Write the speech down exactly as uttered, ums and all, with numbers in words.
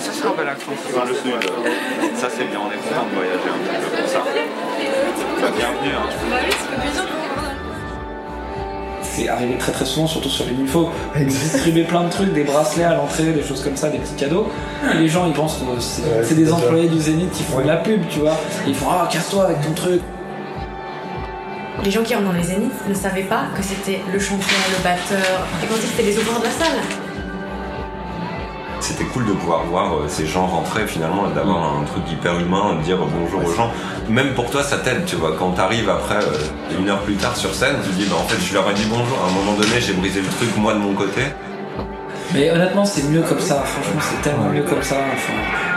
ça c'est un bel accent. Enfin, le sud, euh, ça c'est bien, on est content de voyager un petit peu pour ça. Bah, bienvenue. Hein. Bah oui, ça fait plaisir. C'est arrivé très très souvent, surtout sur les Nifo, distribuer plein de trucs, des bracelets à l'entrée, des choses comme ça, des petits cadeaux. Et les gens ils pensent que c'est, ouais, c'est des employés du Zénith qui font ouais. de la pub, tu vois. Et ils font ah casse-toi avec ton truc. Les gens qui rentrent dans les Zéniths ne savaient pas que c'était le chanteur, le batteur, et quand c'était les ouvreurs de la salle. C'était cool de pouvoir voir ces gens rentrer finalement et d'avoir un truc hyper humain, de dire bonjour aux gens. Même pour toi ça t'aide, tu vois, quand t'arrives après euh, une heure plus tard sur scène, tu te dis bah en fait je leur ai dit bonjour, à un moment donné j'ai brisé le truc moi de mon côté. Mais honnêtement c'est mieux comme ça, franchement c'est tellement mieux comme ça. Enfin...